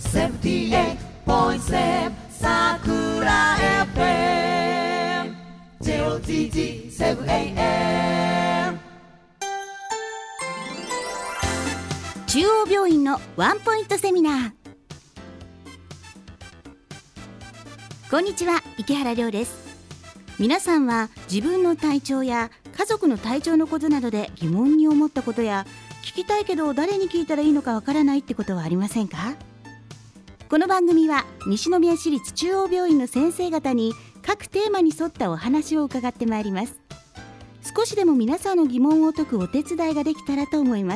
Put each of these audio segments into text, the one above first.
78.7 Sakura FM JOTT 7am。 中央病院のワンポイントセミナー。こんにちは、池原亮です。皆さんは自分の体調や家族の体調のことなどで疑問に思ったことや、聞きたいけど誰に聞いたらいいのかわからないってことはありませんか？この番組は西宮市立中央病院の先生方に各テーマに沿ったお話を伺ってまいります。少しでも皆さんの疑問を解くお手伝いができたらと思います。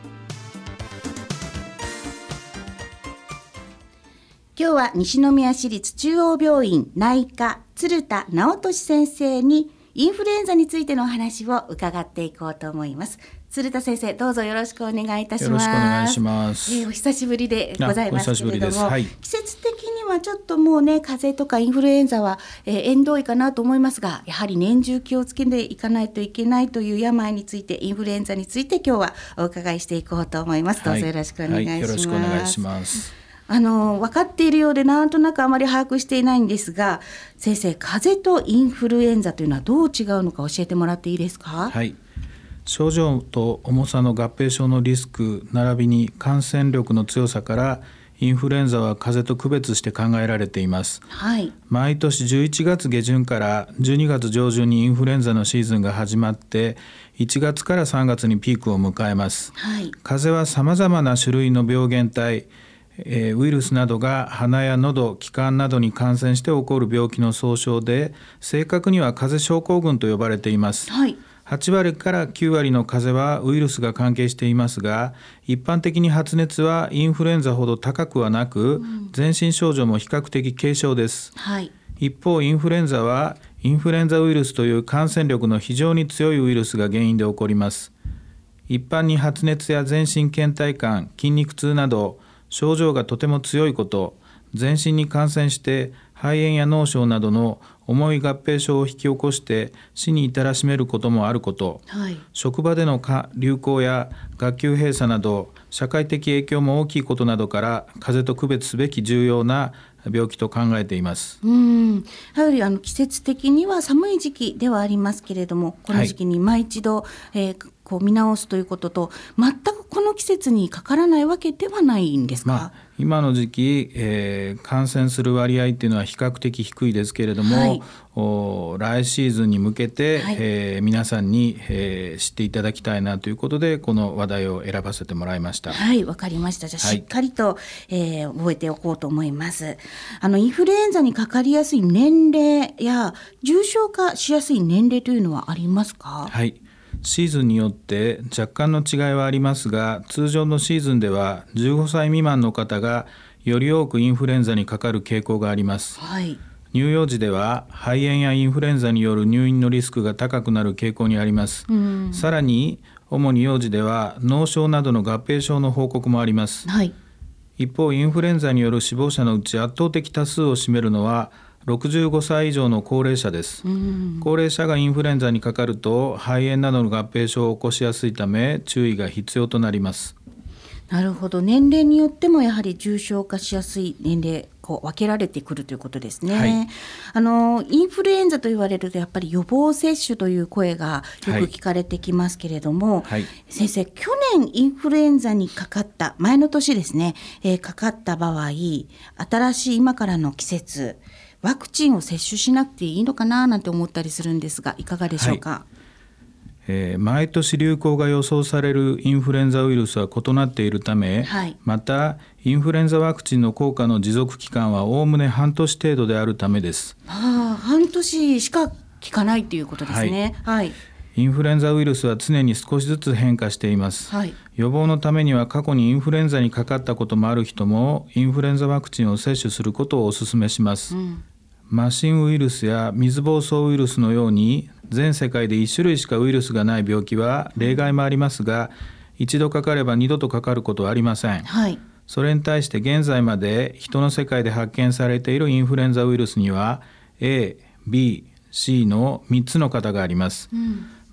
今日は西宮市立中央病院内科鶴田直俊先生にインフルエンザについてのお話を伺っていこうと思います。鶴田先生、どうぞよろしくお願いいたします。 よろしくお願いします。 お久しぶりでございますけれども、 はい、 季節的にはちょっともうね、風邪とかインフルエンザは、縁遠いかなと思いますが、やはり年中気をつけていかないといけないという病について、インフルエンザについて今日はお伺いしていこうと思います。どうぞよろしくお願いします。 よろしくお願いします。 分かっているようでなんとなくあまり把握していないんですが、先生、風邪とインフルエンザというのはどう違うのか教えてもらっていいですか？ はい、症状と重さの合併症のリスク並びに感染力の強さからインフルエンザは風邪と区別して考えられています。 はい、 毎年11月下旬から12月上旬にインフルエンザのシーズンが始まって1月から3月にピークを迎えます。 はい、 風邪はさまざまな種類の病原体ウイルスなどが鼻や喉、気管などに感染して起こる病気の総称で、正確には風邪症候群と呼ばれています。 はい、 8割から9割の風邪はウイルスが関係していますが、一般的に発熱はインフルエンザほど高くはなく、全身症状も比較的軽症です。 はい、 一方、インフルエンザはインフルエンザウイルスという感染力の非常に強いウイルスが原因で起こります。一般に発熱や全身倦怠感、筋肉痛など症状がとても強いこと、全身に感染して肺炎や脳症などの重い合併症を引き起こして死に至らしめることもあること、 はい、 職場での流行や学級閉鎖など社会的影響も大きいことなどから風邪と区別すべき重要な病気と考えています。 やはり季節的には寒い時期ではありますけれども、この時期に今一度、見直すということと、全くこの季節にかからないわけではないんですか？ 今の時期、感染する割合っていうのは比較的低いですけれども、来シーズンに向けて、皆さんに、知っていただきたいなということでこの話題を選ばせてもらいました。 はい、わかりました。じゃあしっかりと、覚えておこうと思います。インフルエンザにかかりやすい年齢や重症化しやすい年齢というのはありますか？ はい、シーズンによって若干の違いはありますが、通常のシーズンでは15歳未満の方がより多くインフルエンザにかかる傾向があります。 はい、 乳幼児では肺炎やインフルエンザによる入院のリスクが高くなる傾向にあります。さらに主に幼児では脳症などの合併症の報告もあります。 はい、 一方、インフルエンザによる死亡者のうち圧倒的多数を占めるのは65歳以上の高齢者です。高齢者がインフルエンザにかかると肺炎などの合併症を起こしやすいため注意が必要となります。 なるほど。年齢によってもやはり重症化しやすい年齢分けられてくるということですね。はい、インフルエンザと言われるとやっぱり予防接種という声がよく聞かれてきますけれども、先生、去年インフルエンザにかかった前の年ですね、かかった場合、新しい今からの季節ワクチンを接種しなくていいのかななんて思ったりするんですが、いかがでしょうか？ 毎年流行が予想されるインフルエンザウイルスは異なっているため、またインフルエンザワクチンの効果の持続期間はおおむね半年程度であるためです。 半年しか効かないということですね。 インフルエンザウイルスは常に少しずつ変化しています。予防のためには過去にインフルエンザにかかったこともある人もインフルエンザワクチンを接種することをお勧めします。麻疹ウイルスや水疱瘡ウイルスのように全世界で1種類しかウイルスがない病気は例外もありますが、一度かかれば二度とかかることはありません。それに対して現在まで人の世界で発見されているインフルエンザウイルスには A、B、C の3つの型があります。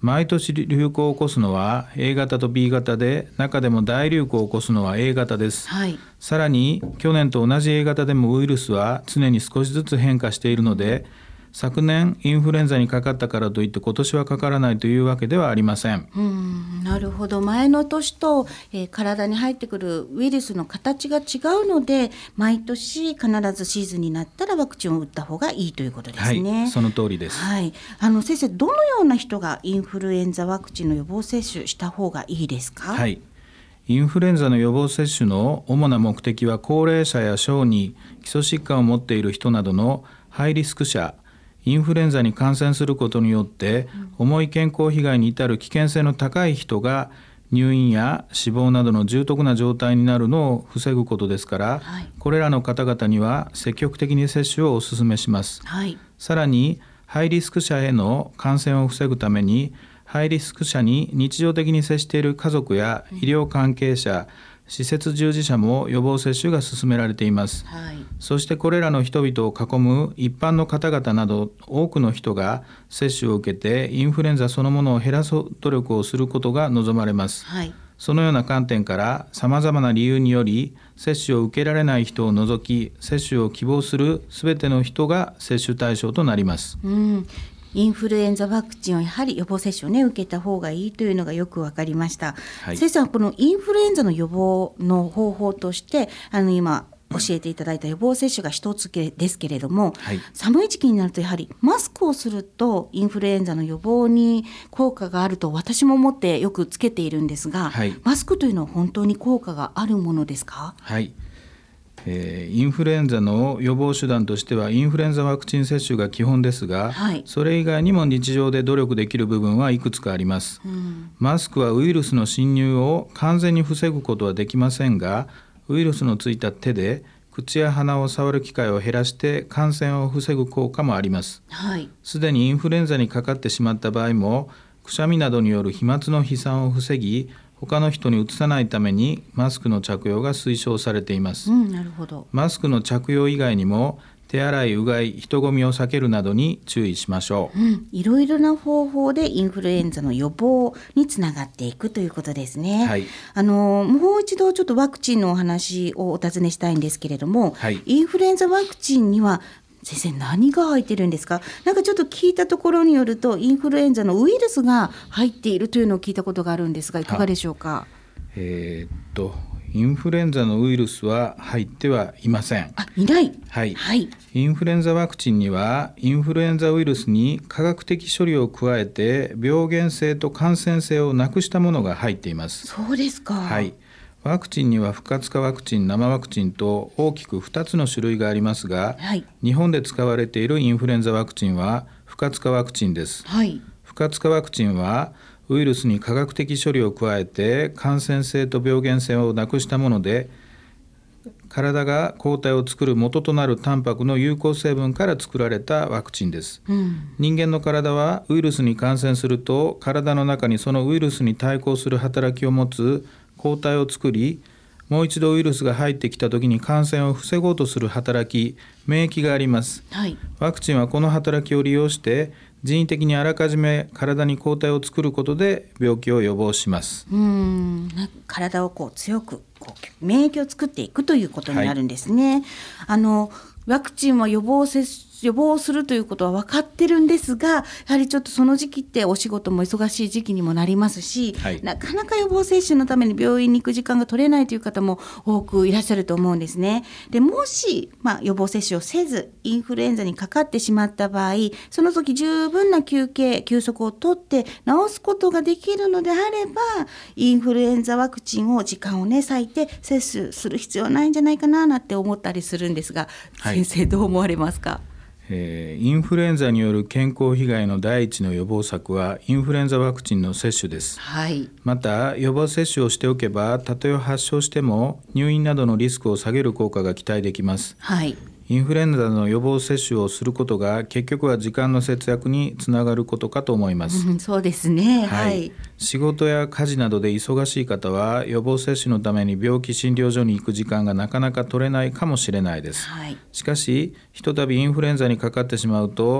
毎年流行を起こすのは A 型と B 型で、中でも大流行を起こすのは A 型です、 はい、 さらに去年と同じ A 型でもウイルスは常に少しずつ変化しているので、昨年インフルエンザにかかったからといって今年はかからないというわけではありません。 なるほど。前の年と、体に入ってくるウイルスの形が違うので、毎年必ずシーズンになったらワクチンを打った方がいいということですね。 はい、その通りです。 はい、先生、どのような人がインフルエンザワクチンの予防接種した方がいいですか？ はい、インフルエンザの予防接種の主な目的は、高齢者や小児、基礎疾患を持っている人などのハイリスク者、インフルエンザに感染することによって重い健康被害に至る危険性の高い人が入院や死亡などの重篤な状態になるのを防ぐことですから、はい、これらの方々には積極的に接種をお勧めします、はい、さらにハイリスク者への感染を防ぐために、ハイリスク者に日常的に接している家族や医療関係者、施設従事者も予防接種が進められています、はい、そしてこれらの人々を囲む一般の方々など多くの人が接種を受けてインフルエンザそのものを減らす努力をすることが望まれます、はい、そのような観点からさまざまな理由により接種を受けられない人を除き、接種を希望するすべての人が接種対象となります、 インフルエンザワクチンをやはり予防接種を、受けた方がいいというのがよく分かりました、はい、先生はこのインフルエンザの予防の方法として今教えていただいた予防接種が一つですけれども、はい、寒い時期になるとやはりマスクをするとインフルエンザの予防に効果があると私も思ってよくつけているんですが、はい、マスクというのは本当に効果があるものですか？ はい、インフルエンザの予防手段としてはインフルエンザワクチン接種が基本ですが、はい、それ以外にも日常で努力できる部分はいくつかあります、マスクはウイルスの侵入を完全に防ぐことはできませんが、ウイルスのついた手で口や鼻を触る機会を減らして感染を防ぐ効果もあります。すでにインフルエンザにかかってしまった場合も、くしゃみなどによる飛沫の飛散を防ぎ、他の人にうつさないためにマスクの着用が推奨されています、 なるほど。 マスクの着用以外にも手洗い、うがい、人混みを避けるなどに注意しましょう、 いろいろな方法でインフルエンザの予防につながっていくということですね、はい、もう一度ちょっとワクチンのお話をお尋ねしたいんですけれども、はい、インフルエンザワクチンには先生何が入ってるんですか？なんかちょっと聞いたところによるとインフルエンザのウイルスが入っているというのを聞いたことがあるんですが、いかがでしょうか？ インフルエンザのウイルスは入ってはいません。 いない、 はいはい、インフルエンザワクチンにはインフルエンザウイルスに科学的処理を加えて病原性と感染性をなくしたものが入っています。 そうですか。 はい、ワクチンには不活化ワクチン、生ワクチンと大きく2つの種類がありますが、はい、日本で使われているインフルエンザワクチンは不活化ワクチンです、はい、不活化ワクチンはウイルスに科学的処理を加えて感染性と病原性をなくしたもので、体が抗体を作る元となるタンパクの有効成分から作られたワクチンです、人間の体はウイルスに感染すると体の中にそのウイルスに対抗する働きを持つ抗体を作り、もう一度ウイルスが入ってきたときに感染を防ごうとする働き、免疫があります、はい、ワクチンはこの働きを利用して人為的にあらかじめ体に抗体を作ることで病気を予防します。 体を強く免疫を作っていくということになるんですね、はい、ワクチンは予防するということは分かってるんですが、やはりちょっとその時期ってお仕事も忙しい時期にもなりますし、はい、なかなか予防接種のために病院に行く時間が取れないという方も多くいらっしゃると思うんですね。でもし、予防接種をせずインフルエンザにかかってしまった場合、その時十分な休息をとって治すことができるのであれば、インフルエンザワクチンを時間を割いて接種する必要はないんじゃないかななんて思ったりするんですが、はい、先生どう思われますか？ インフルエンザによる健康被害の第一の予防策はインフルエンザワクチンの接種です、はい、また予防接種をしておけば、たとえ発症しても入院などのリスクを下げる効果が期待できます、はい、インフルエンザの予防接種をすることが結局は時間の節約につながることかと思います、 そうですね、 はい、仕事や家事などで忙しい方は予防接種のために病気診療所に行く時間がなかなか取れないかもしれないです、はい、しかしひとたびインフルエンザにかかってしまうと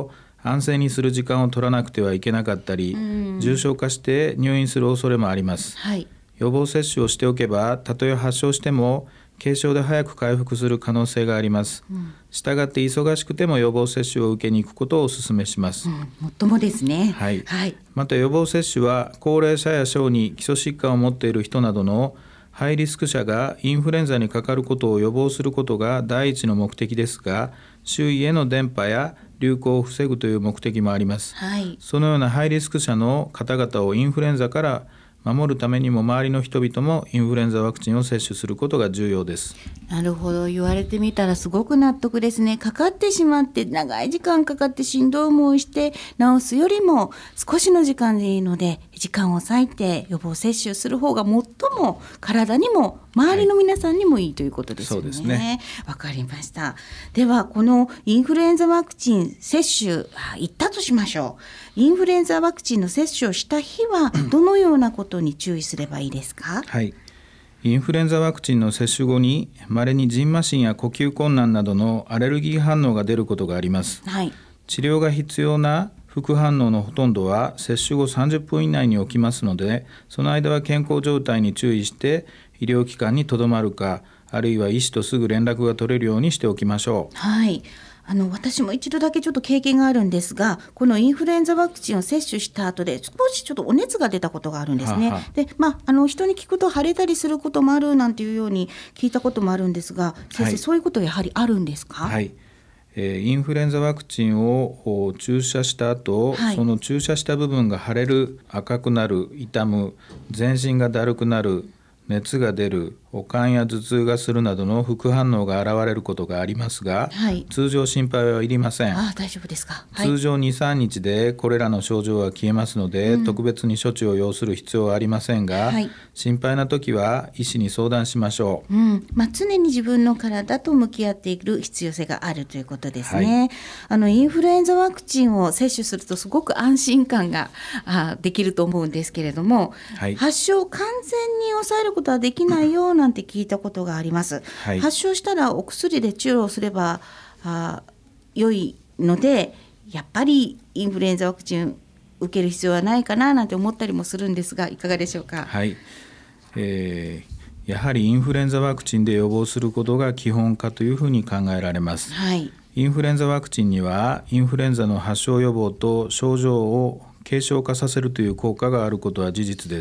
安静にする時間を取らなくてはいけなかったり、重症化して入院する恐れもあります、 はい、 予防接種をしておけば、たとえ発症しても軽症で早く回復する可能性があります、したがって忙しくても予防接種を受けに行くことをお勧めします、 もっともですね、 はいはい、また予防接種は高齢者や小児、基礎疾患を持っている人などのハイリスク者がインフルエンザにかかることを予防することが第一の目的ですが、周囲への伝播や流行を防ぐという目的もあります、はい、そのようなハイリスク者の方々をインフルエンザから守るためにも、周りの人々もインフルエンザワクチンを接種することが重要です。 なるほど、言われてみたらすごく納得ですね。かかってしまって長い時間かかってしんどい思いして治すよりも、少しの時間でいいので時間を割いて予防接種する方が最も体にも周りの皆さんにもいいということですよね。そうですね。わかりました。ではこのインフルエンザワクチン接種行ったとしましょう。インフルエンザワクチンの接種をした日はどのようなことに注意すればいいですか？ はい、インフルエンザワクチンの接種後に稀に蕁麻疹や呼吸困難などのアレルギー反応が出ることがあります、はい、治療が必要な副反応のほとんどは接種後30分以内に起きますので、その間は健康状態に注意して医療機関にとどまるか、あるいは医師とすぐ連絡が取れるようにしておきましょう。 はい、私も一度だけちょっと経験があるんですが、このインフルエンザワクチンを接種した後で少しちょっとお熱が出たことがあるんですね。で、人に聞くと腫れたりすることもあるなんていうように聞いたこともあるんですが、先生、そういうことやはりあるんですか？ はい、インフルエンザワクチンを注射した後、その注射した部分が腫れる、赤くなる、痛む、全身がだるくなる、熱が出る、悪寒や頭痛がするなどの副反応が現れることがありますが、通常心配はいりません。 大丈夫ですか？ 通常 2,3 日でこれらの症状は消えますので、特別に処置を要する必要はありませんが、心配な時は医師に相談しましょう。 常に自分の体と向き合っている必要性があるということですね。インフルエンザワクチンを接種するとすごく安心感ができると思うんですけれども、発症を完全に抑えることはできないよなんて聞いたことがあります、発症したらお薬で治療すれば良いので、やっぱりインフルエンザワクチン受ける必要はないかななんて思ったりもするんですが、いかがでしょうか？ はい、やはりインフルエンザワクチンで予防することが基本かというふうに考えられます、インフルエンザワクチンにはインフルエンザの発症予防と症状を軽症化させるという効果があることは事実です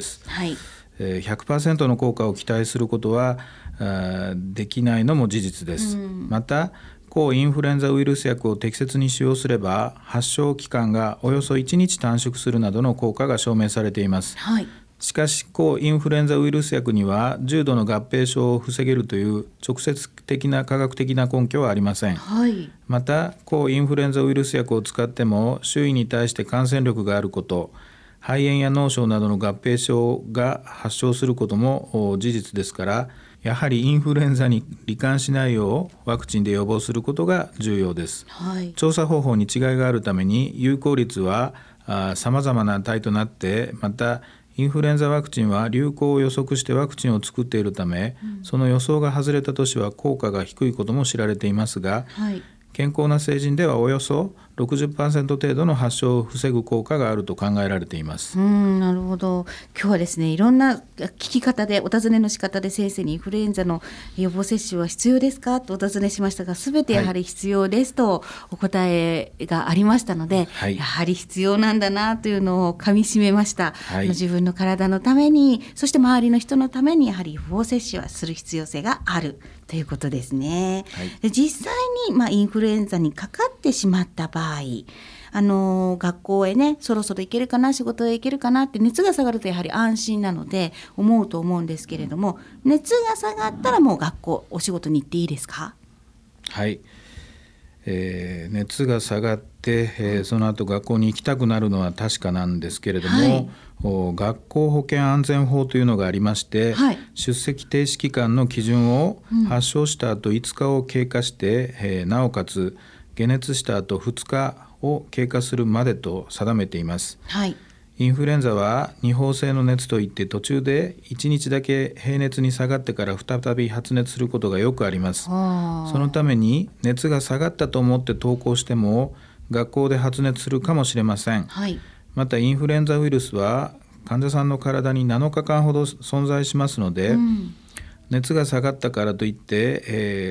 、100% の効果を期待することはできないのも事実です、また抗インフルエンザウイルス薬を適切に使用すれば発症期間がおよそ1日短縮するなどの効果が証明されています、しかし抗インフルエンザウイルス薬には重度の合併症を防げるという直接的な科学的な根拠はありません、また抗インフルエンザウイルス薬を使っても周囲に対して感染力があること、肺炎や脳症などの合併症が発症することも事実ですから、やはりインフルエンザに罹患しないようワクチンで予防することが重要です、調査方法に違いがあるために有効率は様々な値となって、またインフルエンザワクチンは流行を予測してワクチンを作っているため、その予想が外れた年は効果が低いことも知られていますが、健康な成人ではおよそ 60% 程度の発症を防ぐ効果があると考えられています。 なるほど。今日はですね、いろんな聞き方でお尋ねの仕方で先生にインフルエンザの予防接種は必要ですかとお尋ねしましたが、全てやはり必要ですとお答えがありましたので、やはり必要なんだなというのをかみしめました、自分の体のために、そして周りの人のためにやはり予防接種はする必要性があるということですね、で実際にインフルエンザにかかってしまった場合、学校へね、そろそろ行けるかな、仕事へ行けるかなって熱が下がるとやはり安心なので思うと思うんですけれども、熱が下がったらもう学校お仕事に行っていいですか？ はい、熱が下がって、その後学校に行きたくなるのは確かなんですけれども、学校保健安全法というのがありまして、出席停止期間の基準を発症した後5日を経過して、なおかつ解熱した後2日を経過するまでと定めています、インフルエンザは二放性の熱といって、途中で1日だけ平熱に下がってから再び発熱することがよくあります。そのために熱が下がったと思って登校しても学校で発熱するかもしれません。 はい、 またインフルエンザウイルスは患者さんの体に7日間ほど存在しますので、熱が下がったからといって、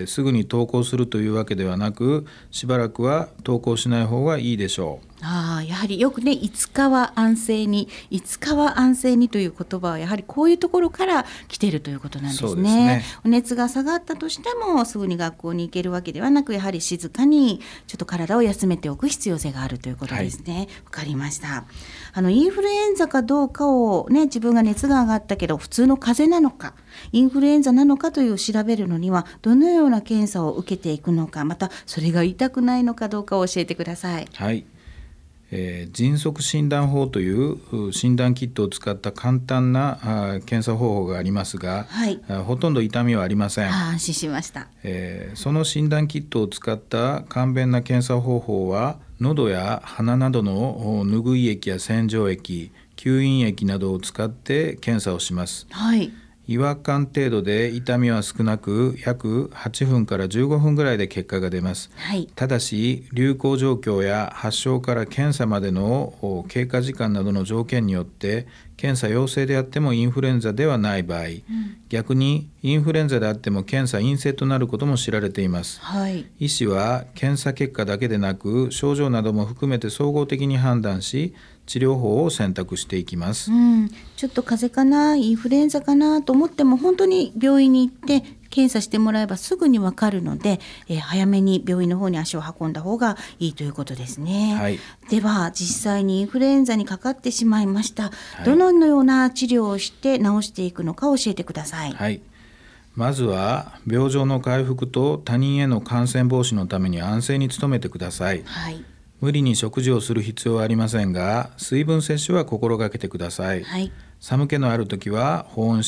すぐに登校するというわけではなく、しばらくは登校しない方がいいでしょう。 やはりよくね、5日は安静にという言葉はやはりこういうところから来ているということなんですね。 そうですね。 熱が下がったとしてもすぐに学校に行けるわけではなく、やはり静かにちょっと体を休めておく必要性があるということですね。わかりました。インフルエンザかどうかをね、自分が熱が上がったけど普通の風邪なのかインフルエンザなのかという調べるのにはどのような検査を受けていくのか、またそれが痛くないのかどうかを教えてください。 はい、迅速診断法という診断キットを使った簡単な検査方法がありますが、 はい、 ほとんど痛みはありません。 安心しました。 その診断キットを使った簡便な検査方法は、喉や鼻などの拭い液や洗浄液、吸引液などを使って検査をします。 はい、 違和感程度で痛みは少なく、約8分から15分ぐらいで結果が出ます。 はい、 ただし流行状況や発症から検査までの経過時間などの条件によって検査陽性であってもインフルエンザではない場合、逆にインフルエンザであっても検査陰性となることも知られています。 はい、 医師は検査結果だけでなく症状なども含めて総合的に判断し、治療法を選択していきます。 ちょっと風邪かな、インフルエンザかなと思っても本当に病院に行って検査してもらえばすぐに分かるので、早めに病院の方に足を運んだ方がいいということですね。 はい、 では実際にインフルエンザにかかってしまいました、どのような治療をして治していくのか教えてください。 はい、まずは病状の回復と他人への感染防止のために安静に努めてください。 はい、 無理に食事をする必要はありませんが、水分摂取は心がけてください。 はい、 寒気のあるときは保温して、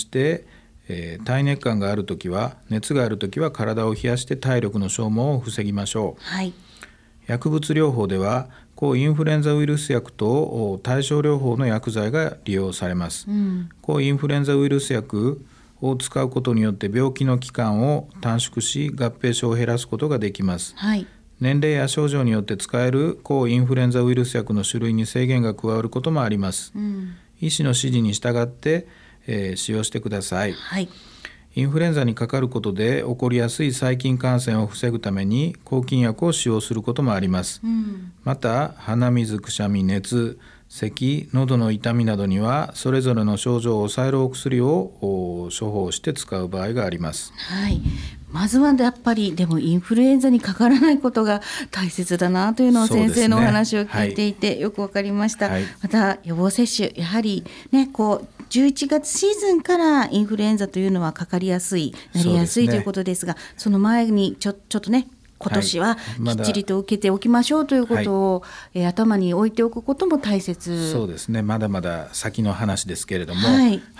体熱感があるときは、熱があるときは体を冷やして体力の消耗を防ぎましょう。 はい、 薬物療法では抗インフルエンザウイルス薬と対症療法の薬剤が利用されます。抗インフルエンザウイルス薬を使うことによって病気の期間を短縮し、合併症を減らすことができます。 はい、 年齢や症状によって使える抗インフルエンザウイルス薬の種類に制限が加わることもあります。医師の指示に従って、使用してください。 はい、 インフルエンザにかかることで起こりやすい細菌感染を防ぐために抗菌薬を使用することもあります。また鼻水、くしゃみ、熱、咳、喉の痛みなどにはそれぞれの症状を抑えるお薬を処方して使う場合があります。 はい、まずはやっぱりでもインフルエンザにかからないことが大切だなというのを先生のお話を聞いていてよくわかりました。また予防接種、やはりね、11月シーズンからインフルエンザというのはかかりやすい、なりやすいということですが、その前にちょっとね、今年はきっちりと受けておきましょうということを、頭に置いておくことも大切。 そうですね、まだまだ先の話ですけれども、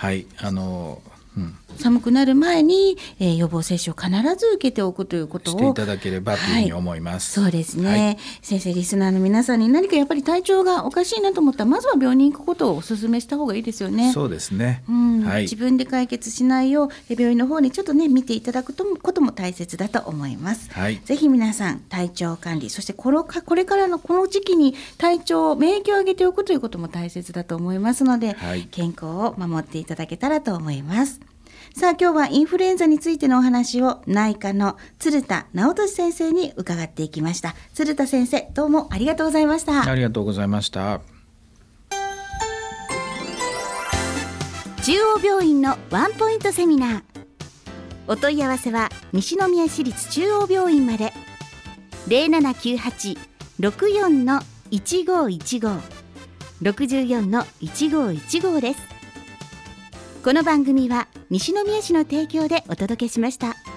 寒くなる前に、予防接種を必ず受けておくということをしていただければというふうに思います。 そうですね、先生、リスナーの皆さんに何かやっぱり体調がおかしいなと思ったらまずは病院に行くことをお勧めした方がいいですよね。 そうですね、 自分で解決しないよう病院の方にちょっとね見ていただくことも大切だと思います。ぜひ皆さん体調管理、そしてこれからのこの時期に免疫を上げておくということも大切だと思いますので、健康を守っていただけたらと思います。さあ今日はインフルエンザについてのお話を内科の鶴田直俊先生に伺っていきました。鶴田先生、どうもありがとうございました。 ありがとうございました。 中央病院のワンポイントセミナー、お問い合わせは西宮市立中央病院まで。 0798-64-1515 64-1515 です。この番組は西宮市の提供でお届けしました。